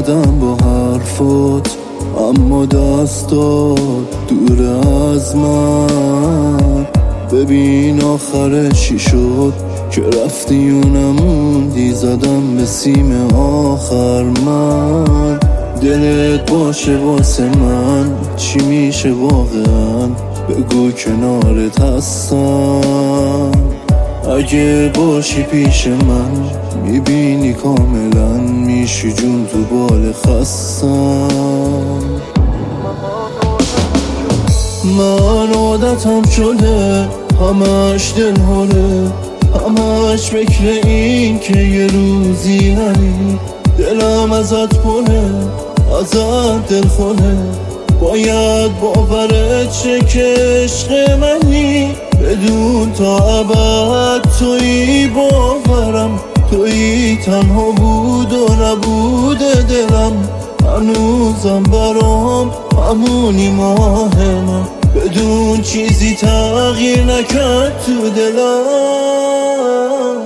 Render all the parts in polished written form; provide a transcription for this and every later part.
کردم با حرفات، اما دستات دور از من. ببین آخر چی شد که رفتی و نموندی، زدم به سیم آخر من. دلت باشه واسه من چی میشه واقعا، بگو کنارت هستم. اگه باشی پیش من میبینی کاملا میشی جون تو بال خستم. من عادتم شده همش دلهوره، همش فکر این که یه روزی نری. دلم ازت پره، ازت دل خونه، باید باورت شه که عشق منی. بدون تا ابد تویی باورم، تویی تنها بود و نبود دلم. هنوزم برام همونی ماه من، بدون چیزی تغییر نکرد تو دلم.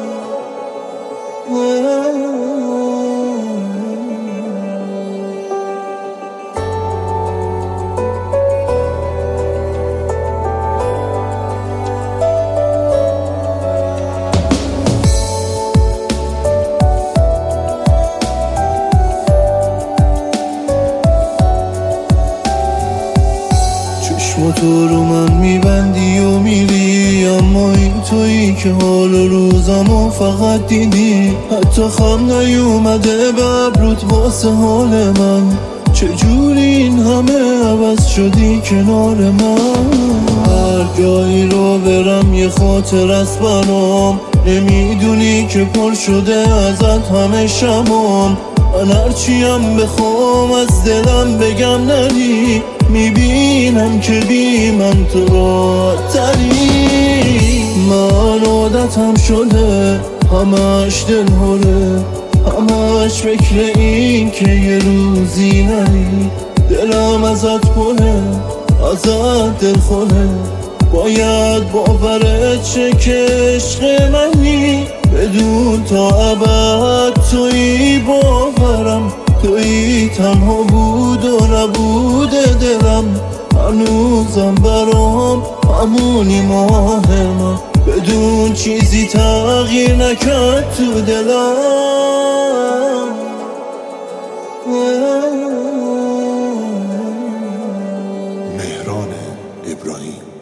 چشم تو رو من میبندی و میری، اما این تویی که حال و روزمو فقط دیدی. حتی خم نیومده به ابروت واسه حال من، چجوری این همه عوض شدی کنار من. هر جایی رو برم یه خاطر است برام، نمیدونی که پر شده ازت همه شبام. من هرچیم بخوام از دلم بگم نری، میبینم که بی من تو راحت‌تری. من عادتم شده همش دلهوره، همش فکر این که یه روزی نری. دلم ازت پره، ازت دل خونه، باید باورت شه که عشق منی. بدون تا ابد تویی باورم، تویی تنها بود و نبود دلم. هنوزم برام همونی ماه من، بدون چیزی تغییر نکرد تو دلم. مهران ابراهیم.